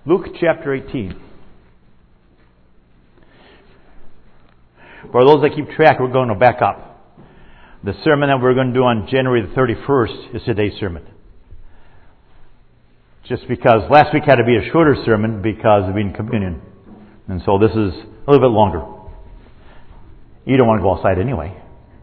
Luke chapter 18. For those that keep track, we're going to back up. The sermon that we're going to do on January the 31st is today's sermon. Just because last week had to be a shorter sermon because of being communion. And so this is a little bit longer. You don't want to go outside anyway.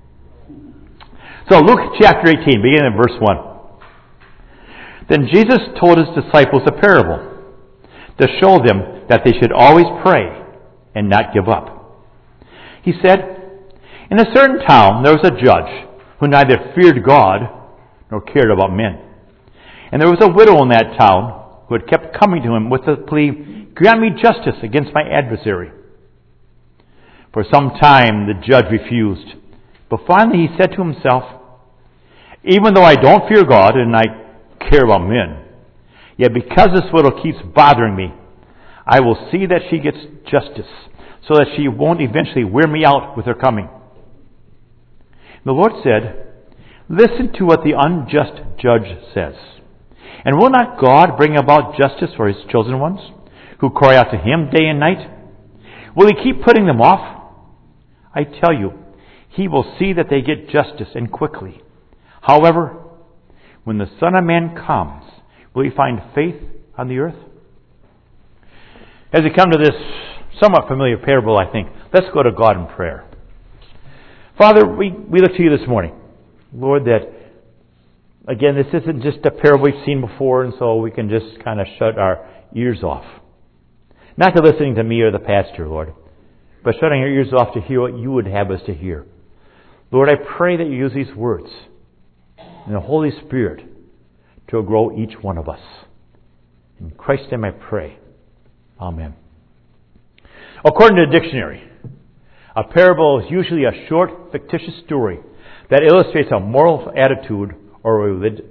So Luke chapter 18, beginning in verse 1. Then Jesus told his disciples a parable to show them that they should always pray and not give up. He said, in a certain town there was a judge who neither feared God nor cared about men. And there was a widow in that town who had kept coming to him with the plea, grant me justice against my adversary. For some time the judge refused. But finally he said to himself, even though I don't fear God and I care about men, yet because this widow keeps bothering me, I will see that she gets justice, so that she won't eventually wear me out with her coming. The Lord said, listen to what the unjust judge says. And will not God bring about justice for his chosen ones, who cry out to him day and night? Will he keep putting them off? I tell you, he will see that they get justice, and quickly. However, when the Son of Man comes, will he find faith on the earth? As we come to this somewhat familiar parable, I think, let's go to God in prayer. Father, we look to you this morning. Lord, that, again, this isn't just a parable we've seen before, and so we can just kind of shut our ears off. Not to listening to me or the pastor, Lord, but shutting our ears off to hear what you would have us to hear. Lord, I pray that you use these words and the Holy Spirit to grow each one of us. In Christ's name I pray. Amen. According to the dictionary, a parable is usually a short, fictitious story that illustrates a moral attitude or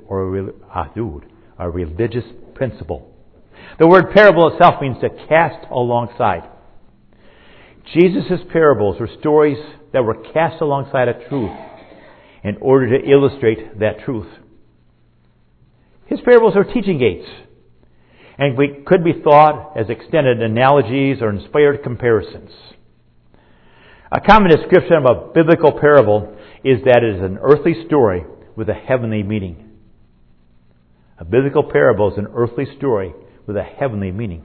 a religious principle. The word parable itself means to cast alongside. Jesus' parables were stories that were cast alongside a truth in order to illustrate that truth. His parables are teaching aids, and could be thought as extended analogies or inspired comparisons. A common description of a biblical parable is that it is an earthly story with a heavenly meaning. A biblical parable is an earthly story with a heavenly meaning.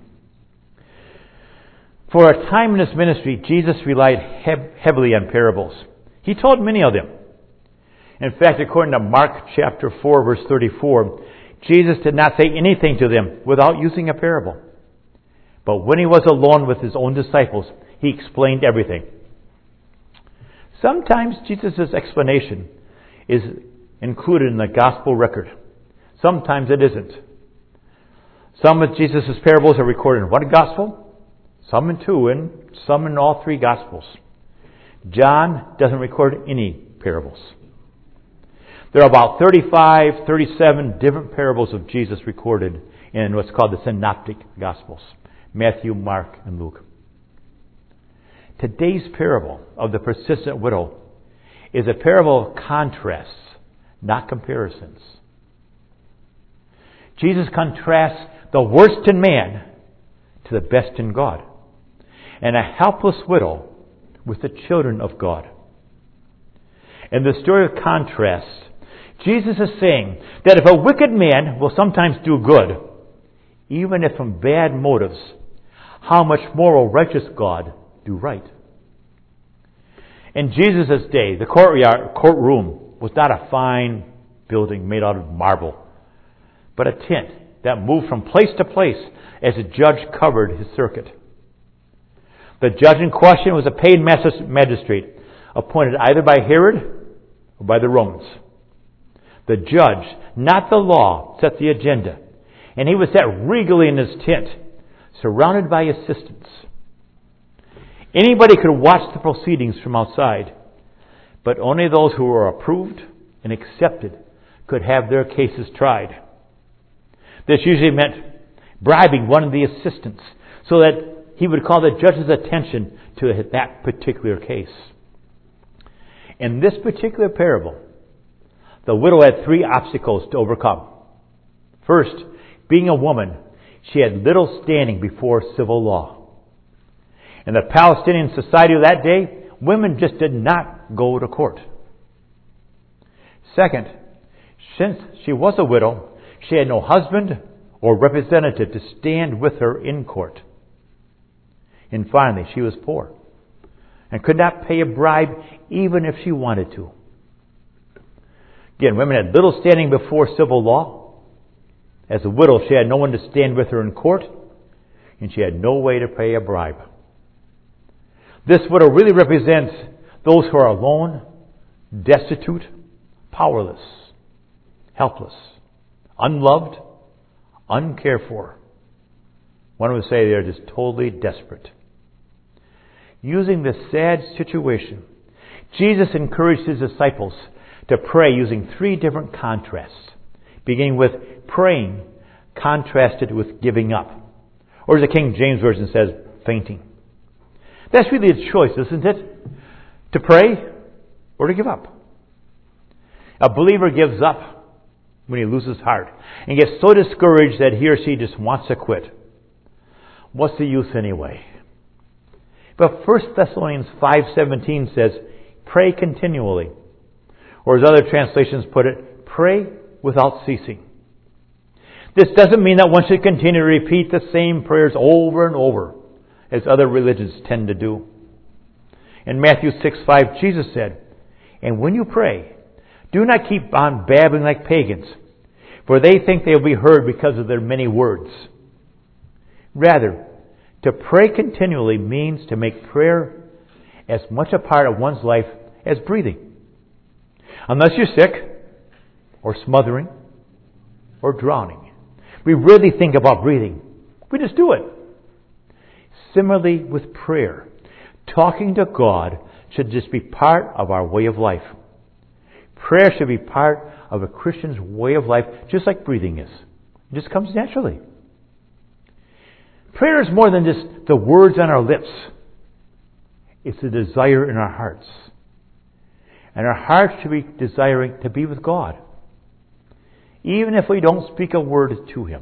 For a time in his ministry, Jesus relied heavily on parables. He told many of them. In fact, according to Mark chapter 4, verse 34, Jesus did not say anything to them without using a parable. But when he was alone with his own disciples, he explained everything. Sometimes Jesus' explanation is included in the gospel record. Sometimes it isn't. Some of Jesus' parables are recorded in one gospel, some in two, and some in all three gospels. John doesn't record any parables. There are about 35, 37 different parables of Jesus recorded in what's called the Synoptic Gospels: Matthew, Mark, and Luke. Today's parable of the persistent widow is a parable of contrasts, not comparisons. Jesus contrasts the worst in man to the best in God, and a helpless widow with the children of God. In the story of contrast, Jesus is saying that if a wicked man will sometimes do good, even if from bad motives, how much more will righteous God do right? In Jesus' day, the courtroom was not a fine building made out of marble, but a tent that moved from place to place as the judge covered his circuit. The judge in question was a paid magistrate appointed either by Herod or by the Romans. The judge, not the law, set the agenda, and he was set regally in his tent, surrounded by assistants. Anybody could watch the proceedings from outside, but only those who were approved and accepted could have their cases tried. This usually meant bribing one of the assistants so that he would call the judge's attention to that particular case. In this particular parable, the widow had three obstacles to overcome. First, being a woman, she had little standing before civil law. In the Palestinian society of that day, women just did not go to court. Second, since she was a widow, she had no husband or representative to stand with her in court. And finally, she was poor and could not pay a bribe even if she wanted to. Again, women had little standing before civil law. As a widow, she had no one to stand with her in court, and she had no way to pay a bribe. This widow really represents those who are alone, destitute, powerless, helpless, unloved, uncared for. One would say they're just totally desperate. Using this sad situation, Jesus encouraged his disciples to pray using three different contrasts, beginning with praying contrasted with giving up. Or as the King James Version says, fainting. That's really a choice, isn't it? To pray or to give up. A believer gives up when he loses heart and gets so discouraged that he or she just wants to quit. What's the use anyway? But 1 Thessalonians 5:17 says, pray continually. Or as other translations put it, pray without ceasing. This doesn't mean that one should continue to repeat the same prayers over and over, as other religions tend to do. In Matthew 6:5, Jesus said, and when you pray, do not keep on babbling like pagans, for they think they will be heard because of their many words. Rather, to pray continually means to make prayer as much a part of one's life as breathing. Unless you're sick, or smothering, or drowning, we rarely think about breathing. We just do it. Similarly with prayer, talking to God should just be part of our way of life. Prayer should be part of a Christian's way of life, just like breathing is. It just comes naturally. Prayer is more than just the words on our lips. It's a desire in our hearts. And our hearts should be desiring to be with God, even if we don't speak a word to Him.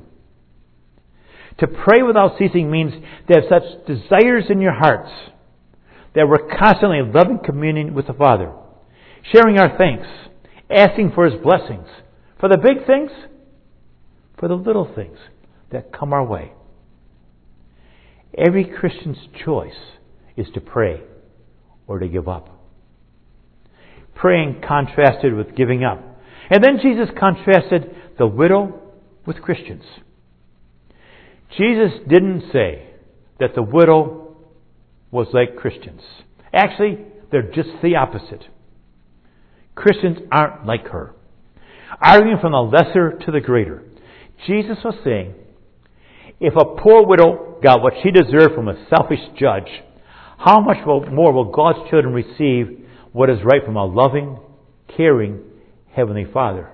To pray without ceasing means to have such desires in your hearts that we're constantly in loving communion with the Father, sharing our thanks, asking for His blessings, for the big things, for the little things that come our way. Every Christian's choice is to pray or to give up. Praying contrasted with giving up. And then Jesus contrasted the widow with Christians. Jesus didn't say that the widow was like Christians. Actually, they're just the opposite. Christians aren't like her. Arguing from the lesser to the greater. Jesus was saying, if a poor widow got what she deserved from a selfish judge, how much more will God's children receive what is right from a loving, caring Heavenly Father?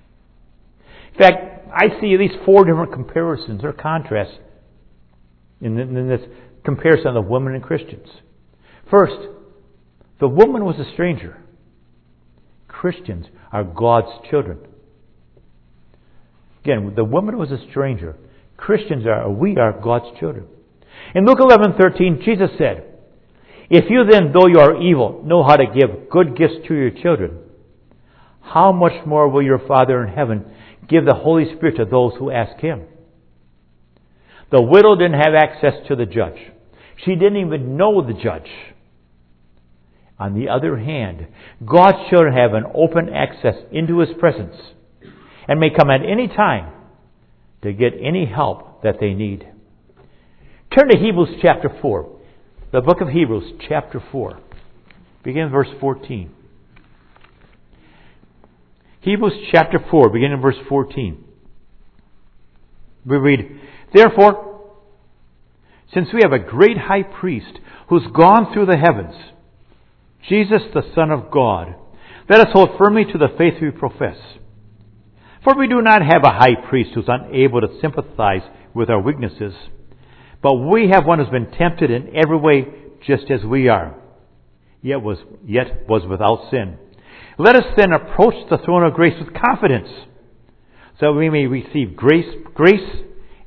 In fact, I see at least 4 different comparisons or contrasts in this comparison of women and Christians. First, the woman was a stranger. Christians are God's children. Again, the woman was a stranger. We are God's children. In Luke 11:13, Jesus said, if you then, though you are evil, know how to give good gifts to your children, how much more will your Father in heaven give the Holy Spirit to those who ask Him? The widow didn't have access to the judge. She didn't even know the judge. On the other hand, God's children have an open access into His presence and may come at any time to get any help that they need. Turn to Hebrews chapter 4. The book of Hebrews chapter 4. Begin in verse 14. Hebrews chapter 4, beginning in verse 14. We read, therefore, since we have a great high priest who's gone through the heavens, Jesus the Son of God, let us hold firmly to the faith we profess. For we do not have a high priest who's unable to sympathize with our weaknesses, but we have one who's been tempted in every way just as we are, yet was without sin. Let us then approach the throne of grace with confidence, so that we may receive grace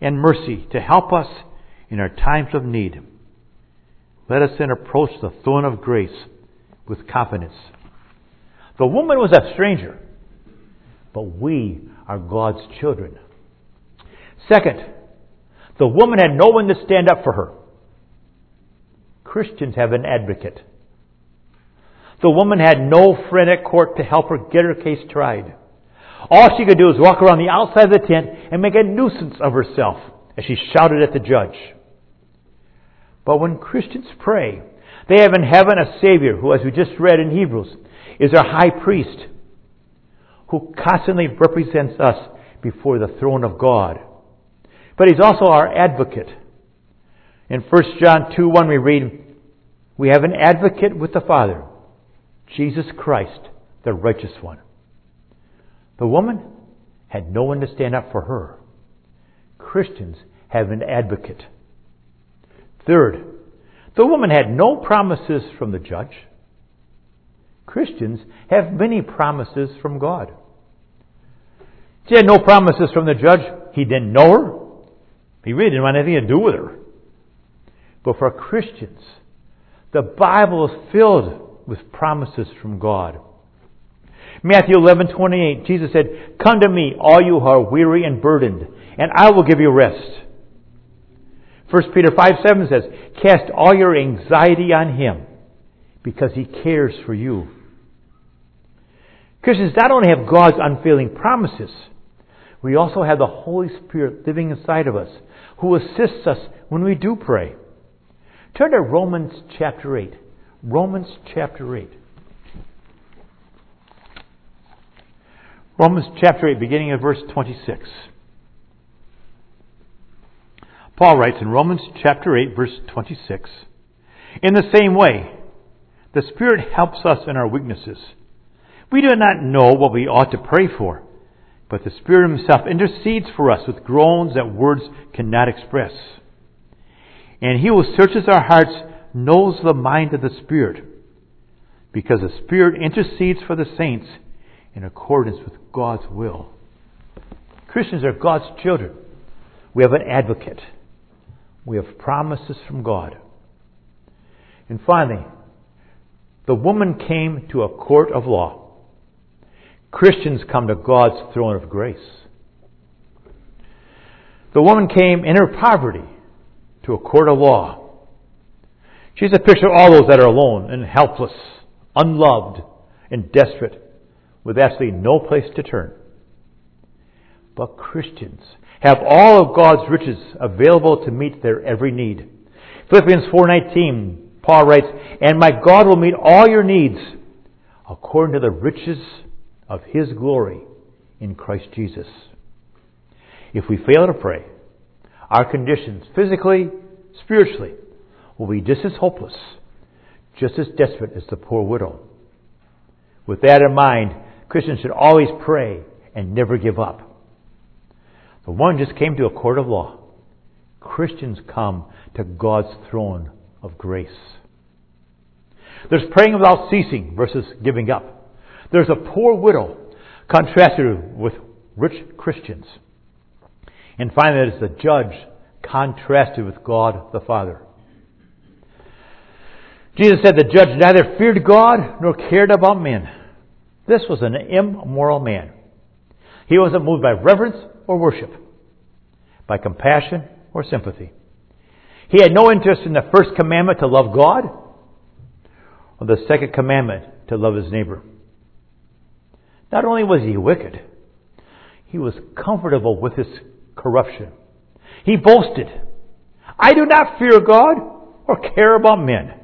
and mercy to help us in our times of need. Let us then approach the throne of grace with confidence. The woman was a stranger, but we are God's children. Second, the woman had no one to stand up for her. Christians have an advocate. The woman had no friend at court to help her get her case tried. All she could do was walk around the outside of the tent and make a nuisance of herself as she shouted at the judge. But when Christians pray, they have in heaven a Savior who, as we just read in Hebrews, is our high priest who constantly represents us before the throne of God. But He's also our advocate. In 1 John 2:1 we read, "We have an advocate with the Father, Jesus Christ, the righteous one." The woman had no one to stand up for her. Christians have an advocate. Third, the woman had no promises from the judge. Christians have many promises from God. She had no promises from the judge. He didn't know her. He really didn't want anything to do with her. But for Christians, the Bible is filled with promises from God. Matthew 11:28, Jesus said, "Come to me, all you who are weary and burdened, and I will give you rest." 1 Peter 5:7 says, "Cast all your anxiety on Him, because He cares for you." Christians not only have God's unfailing promises, we also have the Holy Spirit living inside of us, who assists us when we do pray. Turn to Romans chapter 8. Romans chapter 8. Romans chapter 8, beginning at verse 26. Paul writes in Romans chapter 8, verse 26, "In the same way, the Spirit helps us in our weaknesses. We do not know what we ought to pray for, but the Spirit Himself intercedes for us with groans that words cannot express. And He who searches our hearts knows the mind of the Spirit, because the Spirit intercedes for the saints in accordance with God's will." Christians are God's children. We have an advocate. We have promises from God. And finally, the woman came to a court of law. Christians come to God's throne of grace. The woman came in her poverty to a court of law. She's a picture of all those that are alone and helpless, unloved, and desperate, with absolutely no place to turn. But Christians have all of God's riches available to meet their every need. Philippians 4:19, Paul writes, "And my God will meet all your needs according to the riches of His glory in Christ Jesus." If we fail to pray, our conditions, physically, spiritually, will be just as hopeless, just as desperate as the poor widow. With that in mind, Christians should always pray and never give up. The one just came to a court of law. Christians come to God's throne of grace. There's praying without ceasing versus giving up. There's a poor widow contrasted with rich Christians. And finally, there's the judge contrasted with God the Father. Jesus said the judge neither feared God nor cared about men. This was an immoral man. He wasn't moved by reverence or worship, by compassion or sympathy. He had no interest in the first commandment to love God or the second commandment to love his neighbor. Not only was he wicked, he was comfortable with his corruption. He boasted, "I do not fear God or care about men."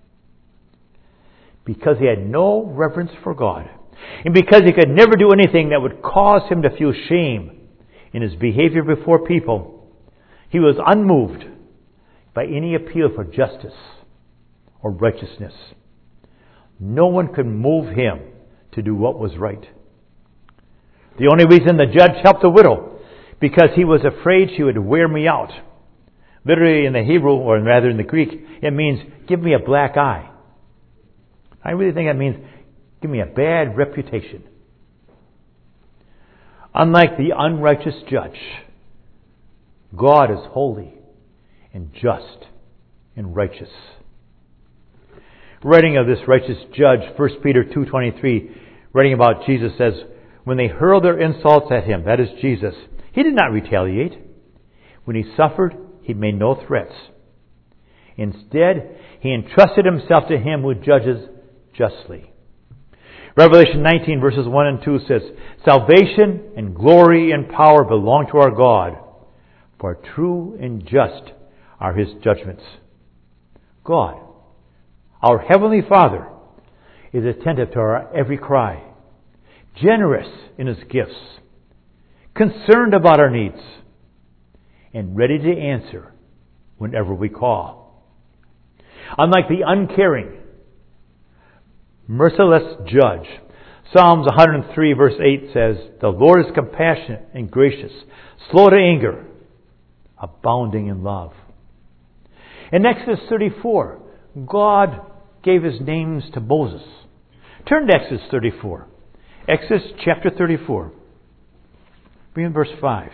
Because he had no reverence for God, and because he could never do anything that would cause him to feel shame in his behavior before people, he was unmoved by any appeal for justice or righteousness. No one could move him to do what was right. The only reason the judge helped the widow, because he was afraid she would wear me out. Literally in the Hebrew, or rather in the Greek, it means, give me a black eye. I really think that means, give me a bad reputation. Unlike the unrighteous judge, God is holy and just and righteous. Writing of this righteous judge, 1 Peter 2:23, writing about Jesus, says, when they hurled their insults at him, that is Jesus, he did not retaliate. When he suffered, he made no threats. Instead, he entrusted himself to him who judges justly. Revelation 19 verses 1 and 2 says, salvation and glory and power belong to our God, for true and just are his judgments. God, our Heavenly Father, is attentive to our every cry, generous in his gifts, concerned about our needs, and ready to answer whenever we call. Unlike the uncaring, merciless judge, Psalms 103 verse 8 says, the Lord is compassionate and gracious, slow to anger, abounding in love. In Exodus 34, God gave his names to Moses. Turn to Exodus 34. Exodus chapter 34. Read in verse 5.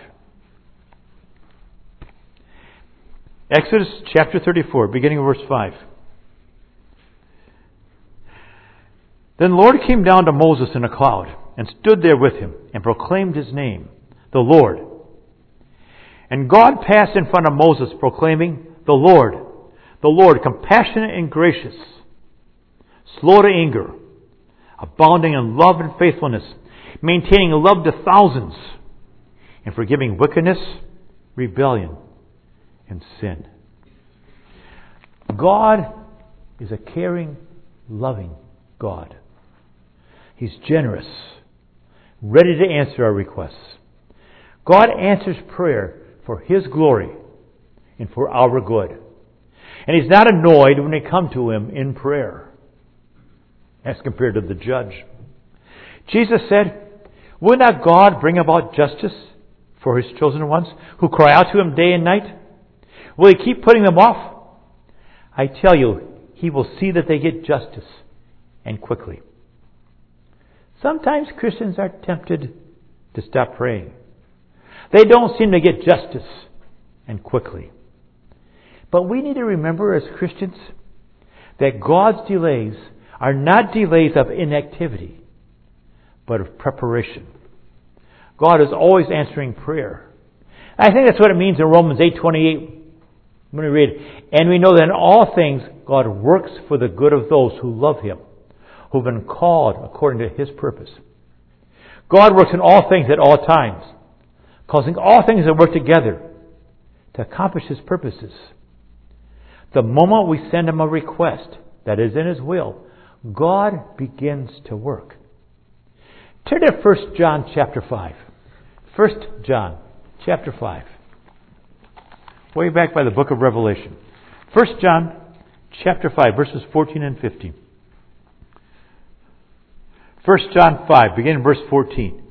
Exodus chapter 34, beginning of verse 5. Then the Lord came down to Moses in a cloud and stood there with him and proclaimed his name, the Lord. And God passed in front of Moses proclaiming, the Lord, compassionate and gracious, slow to anger, abounding in love and faithfulness, maintaining love to thousands, and forgiving wickedness, rebellion, and sin. God is a caring, loving God. He's generous, ready to answer our requests. God answers prayer for his glory and for our good. And he's not annoyed when they come to him in prayer, as compared to the judge. Jesus said, will not God bring about justice for his chosen ones who cry out to him day and night? Will he keep putting them off? I tell you, he will see that they get justice, and quickly. Sometimes Christians are tempted to stop praying. They don't seem to get justice, and quickly. But we need to remember as Christians that God's delays are not delays of inactivity, but of preparation. God is always answering prayer. I think that's what it means in Romans 8:28 when we read, and we know that in all things God works for the good of those who love him, who've been called according to his purpose. God works in all things at all times, causing all things to work together to accomplish his purposes. The moment we send him a request that is in his will, God begins to work. Turn to 1 John chapter 5. 1 John chapter 5. Way back by the book of Revelation. 1 John chapter 5, verses 14 and 15. 1 John 5, beginning in verse 14.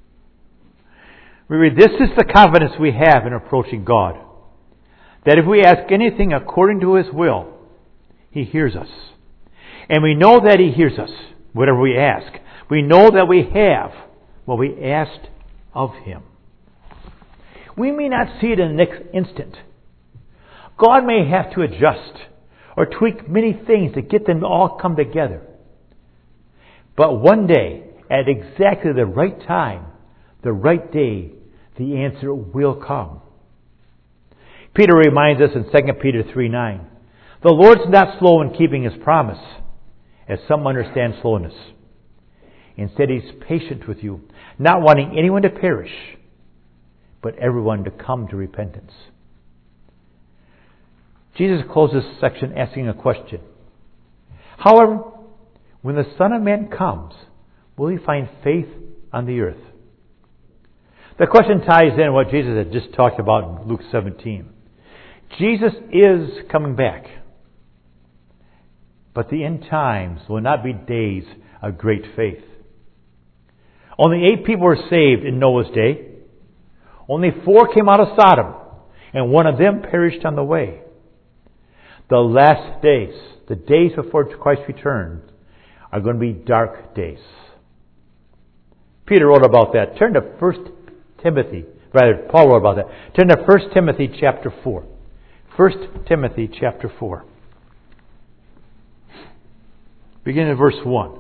We read, this is the confidence we have in approaching God, that if we ask anything according to his will, he hears us. And we know that he hears us, whatever we ask. We know that we have what we asked of him. We may not see it in the next instant. God may have to adjust or tweak many things to get them to all come together. But one day, at exactly the right time, the right day, the answer will come. Peter reminds us in 2 Peter 3:9, the Lord's not slow in keeping his promise, as some understand slowness. Instead, he's patient with you, not wanting anyone to perish, but everyone to come to repentance. Jesus closes this section asking a question. However, when the Son of Man comes, will he find faith on the earth? The question ties in what Jesus had just talked about in Luke 17. Jesus is coming back. But the end times will not be days of great faith. Only 8 people were saved in Noah's day. Only 4 came out of Sodom, and one of them perished on the way. The last days, the days before Christ returns, are going to be dark days. Peter wrote about that. Turn to 1 Timothy Paul wrote about that. Turn to 1 Timothy chapter 4. 1 Timothy chapter 4. Beginning of verse 1.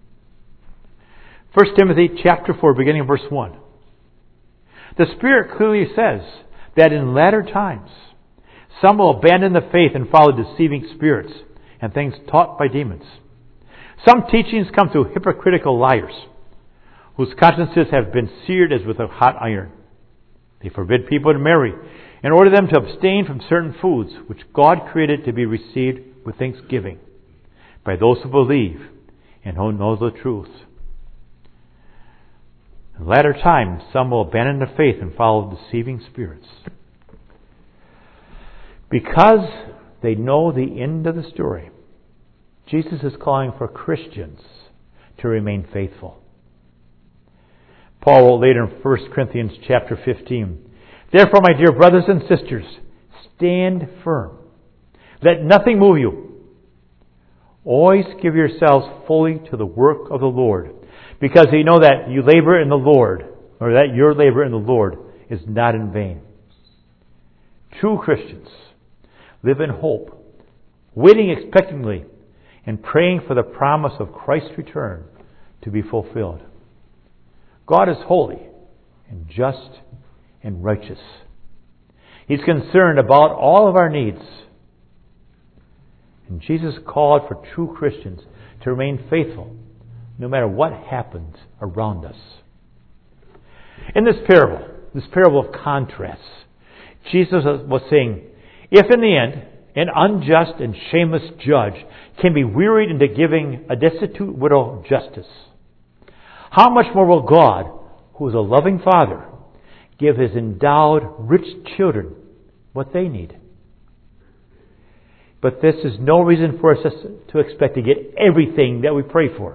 1 Timothy chapter 4, beginning of verse 1. The Spirit clearly says that in latter times some will abandon the faith and follow deceiving spirits and things taught by demons. Some teachings come through hypocritical liars, whose consciences have been seared as with a hot iron. They forbid people to marry and order them to abstain from certain foods which God created to be received with thanksgiving by those who believe and who know the truth. In latter times, some will abandon the faith and follow deceiving spirits. Because they know the end of the story, Jesus is calling for Christians to remain faithful. Paul wrote later in 1 Corinthians chapter 15, "Therefore, my dear brothers and sisters, stand firm. Let nothing move you. Always give yourselves fully to the work of the Lord, because you know that you labor in the Lord, or that your labor in the Lord is not in vain." True Christians live in hope, waiting expectantly, and praying for the promise of Christ's return to be fulfilled. God is holy and just and righteous. He's concerned about all of our needs. And Jesus called for true Christians to remain faithful no matter what happens around us. In this parable of contrasts, Jesus was saying, if in the end an unjust and shameless judge can be wearied into giving a destitute widow justice, how much more will God, who is a loving Father, give His endowed rich children what they need? But this is no reason for us to expect to get everything that we pray for.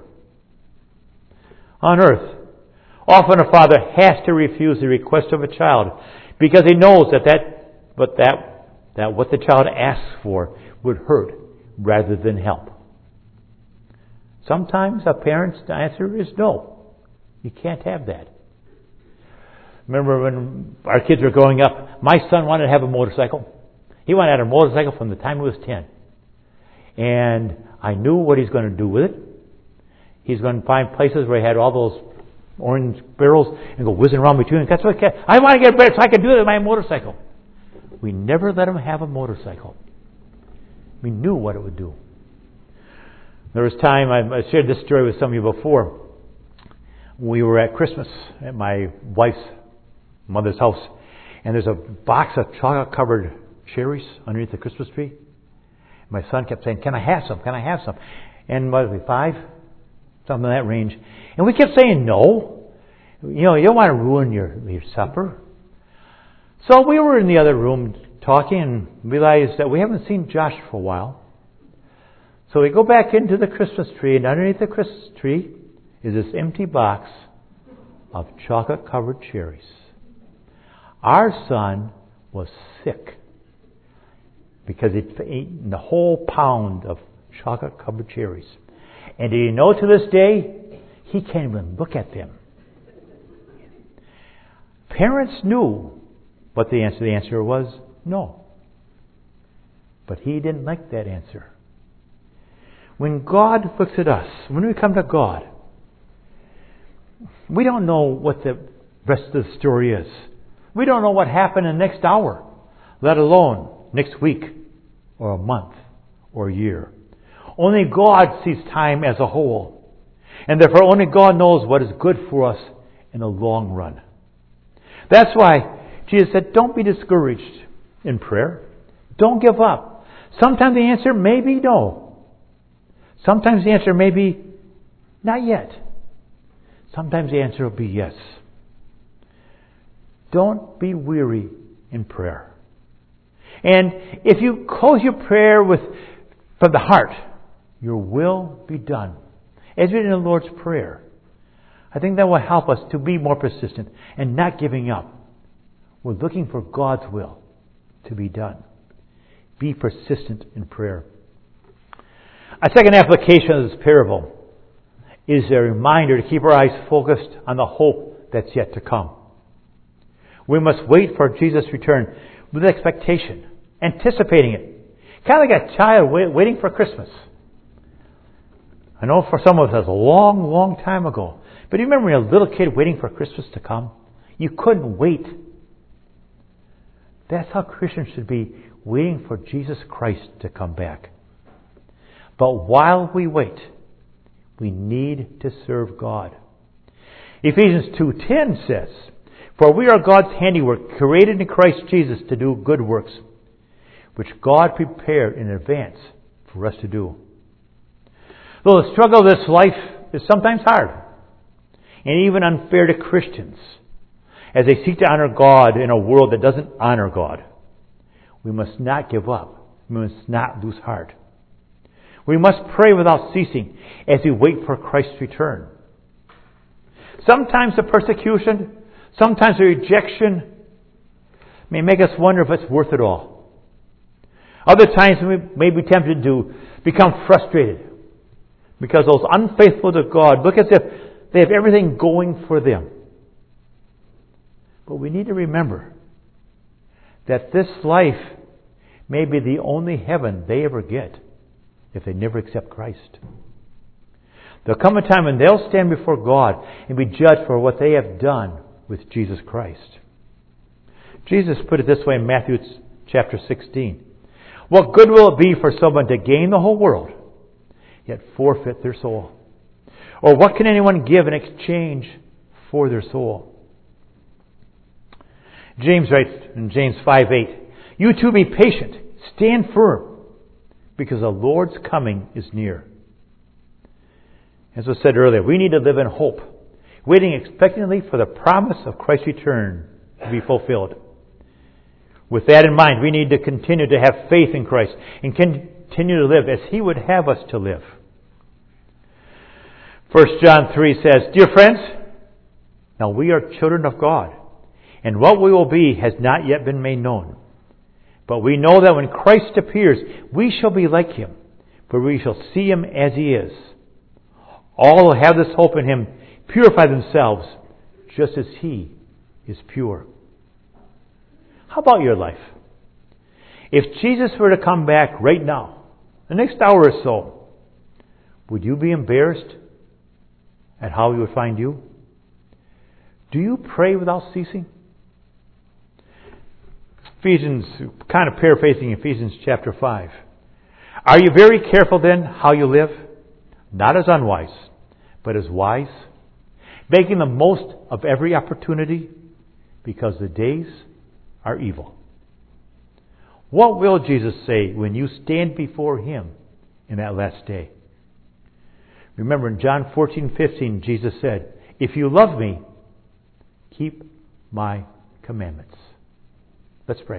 On earth, often a father has to refuse the request of a child because he knows that what the child asks for would hurt rather than help. Sometimes a parent's answer is no. You can't have that. Remember when our kids were growing up, my son wanted to have a motorcycle. He wanted to have a motorcycle from the time he was 10. And I knew what he's going to do with it. He's going to find places where he had all those orange barrels and go whizzing around between them. That's what I want to get better so I can do it with my motorcycle. We never let him have a motorcycle. We knew what it would do. There was time, I shared this story with some of you before. We were at Christmas at my wife's mother's house, and there's a box of chocolate-covered cherries underneath the Christmas tree. My son kept saying, "Can I have some? Can I have some?" And what was it, 5? Something in that range. And we kept saying no. You don't want to ruin your supper. So we were in the other room talking and realized that we haven't seen Josh for a while. So we go back into the Christmas tree, and underneath the Christmas tree is this empty box of chocolate-covered cherries. Our son was sick because he'd eaten the whole pound of chocolate-covered cherries. And do you know, to this day, he can't even look at them. Parents knew what the answer was no. But he didn't like that answer. When God looks at us, when we come to God, we don't know what the rest of the story is. We don't know what happened in the next hour, let alone next week or a month or a year. Only God sees time as a whole. And therefore only God knows what is good for us in the long run. That's why Jesus said, don't be discouraged in prayer. Don't give up. Sometimes the answer may be no. Sometimes the answer may be not yet. Sometimes the answer will be yes. Don't be weary in prayer. And if you close your prayer from the heart, your will be done. As we did in the Lord's Prayer, I think that will help us to be more persistent and not giving up. We're looking for God's will to be done. Be persistent in prayer. A second application of this parable is a reminder to keep our eyes focused on the hope that's yet to come. We must wait for Jesus' return with expectation, anticipating it. Kind of like a child waiting for Christmas. I know for some of us that's a long, long time ago. But do you remember when you were a little kid waiting for Christmas to come? You couldn't wait. That's how Christians should be, waiting for Jesus Christ to come back. But while we wait, we need to serve God. Ephesians 2:10 says, "For we are God's handiwork, created in Christ Jesus to do good works, which God prepared in advance for us to do." Though the struggle of this life is sometimes hard and even unfair to Christians as they seek to honor God in a world that doesn't honor God, we must not give up. We must not lose heart. We must pray without ceasing as we wait for Christ's return. Sometimes the persecution, sometimes the rejection may make us wonder if it's worth it all. Other times we may be tempted to become frustrated because those unfaithful to God look as if they have everything going for them. But we need to remember that this life may be the only heaven they ever get if they never accept Christ. There'll come a time when they'll stand before God and be judged for what they have done with Jesus Christ. Jesus put it this way in Matthew chapter 16. "What good will it be for someone to gain the whole world, yet forfeit their soul? Or what can anyone give in exchange for their soul?" James writes in James 5:8, "You too be patient, stand firm, because the Lord's coming is near." As was said earlier, we need to live in hope, waiting expectantly for the promise of Christ's return to be fulfilled. With that in mind, we need to continue to have faith in Christ and continue to live as He would have us to live. 1 John 3 says, "Dear friends, now we are children of God, and what we will be has not yet been made known. But we know that when Christ appears, we shall be like Him, for we shall see Him as He is. All who have this hope in Him purify themselves, just as He is pure." How about your life? If Jesus were to come back right now, the next hour or so, would you be embarrassed at how He would find you? Do you pray without ceasing? Ephesians, kind of paraphrasing Ephesians chapter 5. "Are you very careful then how you live? Not as unwise, but as wise, making the most of every opportunity, because the days are evil." What will Jesus say when you stand before Him in that last day? Remember in John 14:15, Jesus said, "If you love me, keep my commandments." Let's pray.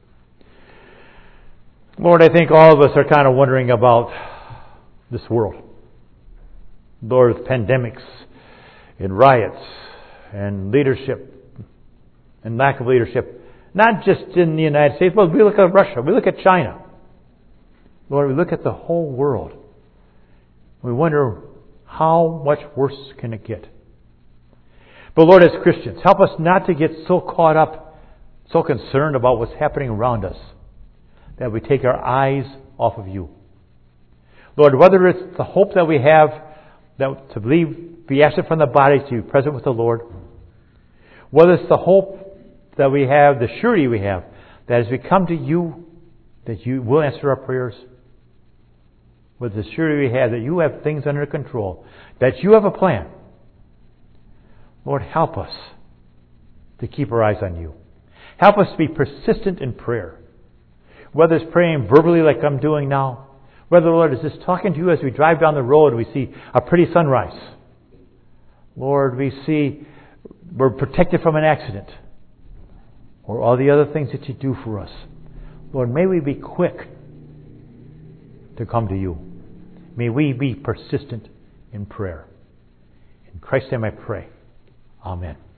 Lord, I think all of us are kind of wondering about this world. Lord, with pandemics and riots and leadership and lack of leadership, not just in the United States, but we look at Russia, we look at China. Lord, we look at the whole world. We wonder how much worse can it get. But Lord, as Christians, help us not to get so caught up, so concerned about what's happening around us, that we take our eyes off of You. Lord, whether it's the hope that we have that to be absent from the body to be present with the Lord, whether it's the hope that we have, the surety we have, that as we come to You, that You will answer our prayers, with the surety we have that You have things under control, that You have a plan. Lord, help us to keep our eyes on You. Help us to be persistent in prayer. Whether it's praying verbally like I'm doing now, whether, Lord, is just talking to You as we drive down the road and we see a pretty sunrise. Lord, we're protected from an accident, or all the other things that You do for us. Lord, may we be quick to come to You. May we be persistent in prayer. In Christ's name I pray. Amen.